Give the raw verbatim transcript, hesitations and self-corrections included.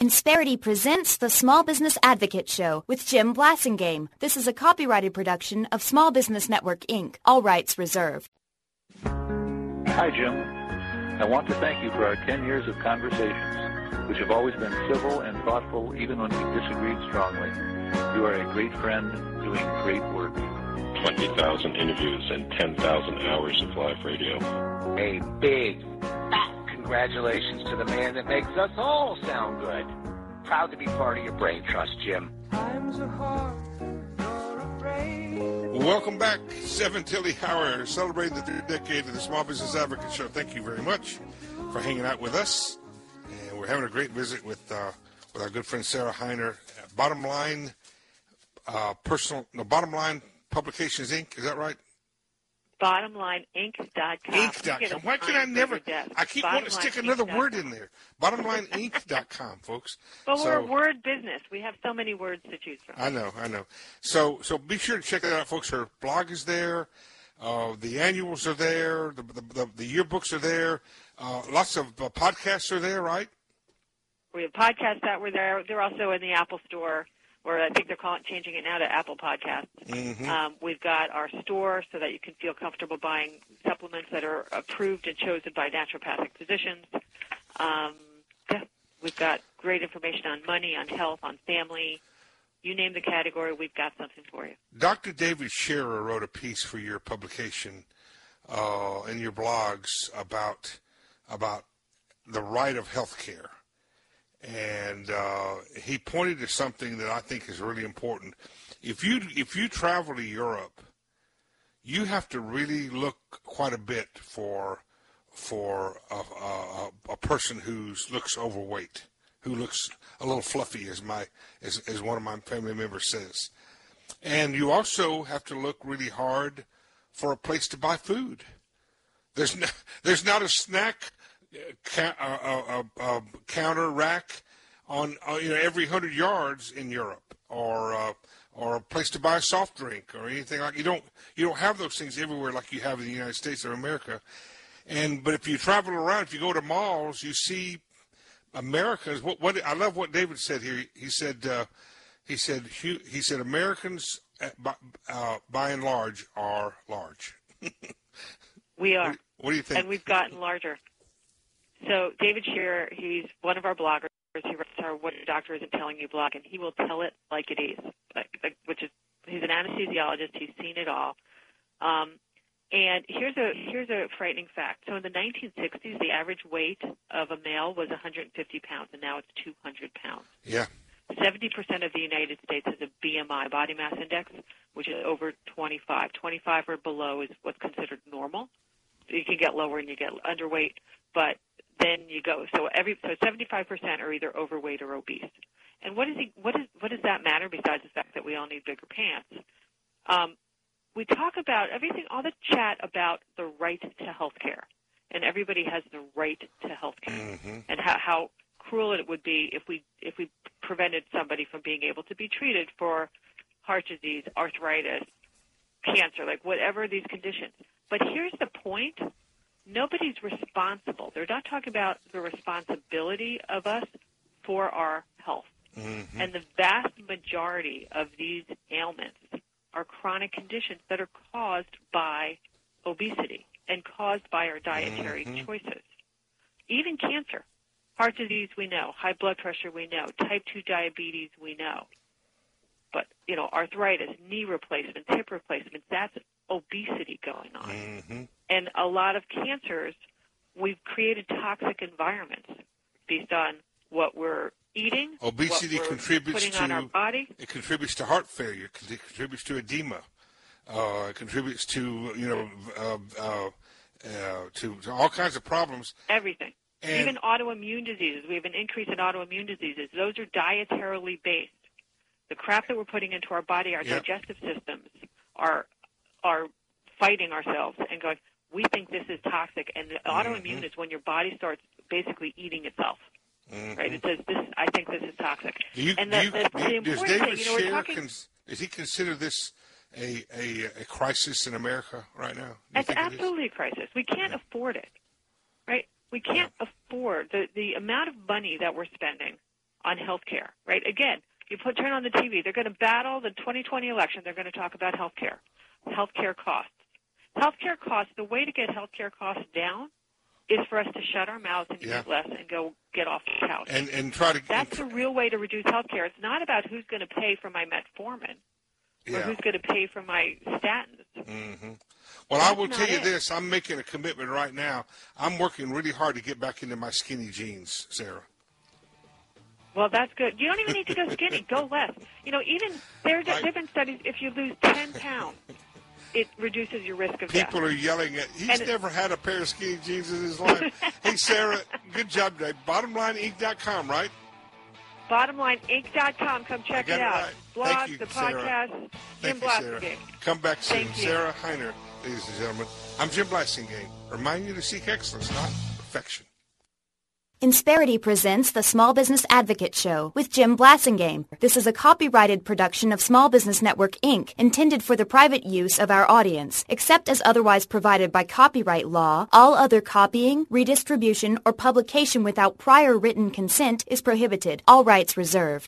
Insperity presents the Small Business Advocate Show with Jim Blasingame. This is a copyrighted production of Small Business Network, Incorporated. All rights reserved. Hi, Jim. I want to thank you for our ten years of conversations, which have always been civil and thoughtful even when we disagreed strongly. You are a great friend doing great work. twenty thousand interviews and ten thousand hours of live radio. A big, fat congratulations to the man that makes us all sound good. Proud to be part of your brain trust, Jim. Times are hard, you're afraid. Welcome back, seven Tilly Hour, celebrating the third decade of the Small Business Advocate Show. Thank you very much for hanging out with us. And we're having a great visit with uh, with our good friend Sarah Heiner. Bottom Line uh, Personal, no, Bottom Line Publications, Incorporated. Is that right? bottom line inc dot com. Inc dot com. Why can I never? I keep wanting to stick another word in there. bottom line inc dot com, folks. Well, so, we're a word business. We have so many words to choose from. I know, I know. So, so be sure to check that out, folks. Her blog is there. Uh, the annuals are there. The the, the, the yearbooks are there. Uh, lots of uh, podcasts are there, right? We have podcasts that were there. They're also in the Apple Store, or I think they're calling, changing it now to Apple Podcasts. Mm-hmm. Um, we've got our store so that you can feel comfortable buying supplements that are approved and chosen by naturopathic physicians. Um, yeah, we've got great information on money, on health, on family. You name the category, we've got something for you. Doctor David Shearer wrote a piece for your publication uh, in your blogs about about the right of health care. And uh, he pointed to something that I think is really important. If you if you travel to Europe, you have to really look quite a bit for for a, a, a person who looks overweight, who looks a little fluffy, as my as, as one of my family members says. And you also have to look really hard for a place to buy food. There's no, there's not a snack ca- a, a, a counter rack on uh, you know every hundred yards in Europe, or uh, or a place to buy a soft drink or anything like. You don't you don't have those things everywhere like you have in the United States or America. And but if you travel around, if you go to malls, you see Americans. What what I love what David said here. He said uh, he said he, he said Americans uh, by, uh, by and large are large. We are. What, what do you think? And we've gotten larger. So David Shearer, he's one of our bloggers. He writes our What Your Doctor Isn't Telling You blog, and he will tell it like it is, like, like, which is he's an anesthesiologist. He's seen it all. Um, and here's a here's a frightening fact. So in the nineteen sixties, the average weight of a male was one hundred fifty pounds, and now it's two hundred pounds. Yeah. seventy percent of the United States has a B M I, body mass index, which is over twenty-five. twenty-five or below is what's considered normal. So you can get lower and you get underweight, but then you go. So every so seventy-five percent are either overweight or obese. And what is he, what is what does that matter besides the fact that we all need bigger pants? Um, we talk about everything, all the chat about the right to health care, and everybody has the right to health care, mm-hmm. and how, how cruel it would be if we if we prevented somebody from being able to be treated for heart disease, arthritis, cancer, like whatever these conditions. But here's the point. Nobody's responsible. They're not talking about the responsibility of us for our health. Mm-hmm. And the vast majority of these ailments are chronic conditions that are caused by obesity and caused by our dietary mm-hmm. choices. Even cancer, heart disease we know, high blood pressure we know, type two diabetes we know. But, you know, arthritis, knee replacements, hip replacements, that's obesity going on. Mm-hmm. And a lot of cancers, we've created toxic environments based on what we're eating, Obesity what we're contributes putting to on our body. It contributes to heart failure. It contributes to edema. Uh, it contributes to you know uh, uh, uh, to, to all kinds of problems. Everything. And even autoimmune diseases. We have an increase in autoimmune diseases. Those are dietarily based. The crap that we're putting into our body, our yep. digestive systems, are are fighting ourselves and going, we think this is toxic. And the mm-hmm. autoimmune is when your body starts basically eating itself. Mm-hmm. Right? It says, "This. I think this is toxic." Do you, and do the, you, the, do the you, does important David thing, you know, we're Shearer talking, cons- does he consider this a, a, a crisis in America right now? It's absolutely a crisis. We can't yeah. afford it, right? We can't yeah. afford the, the amount of money that we're spending on health care, right? Again, you put turn on the T V. They're going to battle the twenty twenty election. They're going to talk about health care, health care costs. Health care costs, the way to get health care costs down is for us to shut our mouths and Yeah. eat less and go get off the couch. And and try to. That's the real way to reduce health care. It's not about who's going to pay for my metformin or Yeah. who's going to pay for my statins. Mm-hmm. Well, That's I will not tell you it. this. I'm making a commitment right now. I'm working really hard to get back into my skinny jeans, Sarah. Well, that's good. You don't even need to go skinny. Go less. You know, even there Right. have been studies, if you lose ten pounds, it reduces your risk of death. People are yelling at, he's And it- never had a pair of skinny jeans in his life. Hey, Sarah, good job today. bottom line inc dot com, right? bottom line inc dot com. Come check I got it it out. right. Blog, Thank you, the Sarah. podcast, Jim Thank you, Sarah. Blasingame. Come back soon. Thank you. Sarah Heiner, ladies and gentlemen. I'm Jim Blasingame. Remind you to seek excellence, not perfection. Insperity presents the Small Business Advocate Show with Jim Blasingame. This is a copyrighted production of Small Business Network, Incorporated, intended for the private use of our audience. Except as otherwise provided by copyright law, all other copying, redistribution, or publication without prior written consent is prohibited. All rights reserved.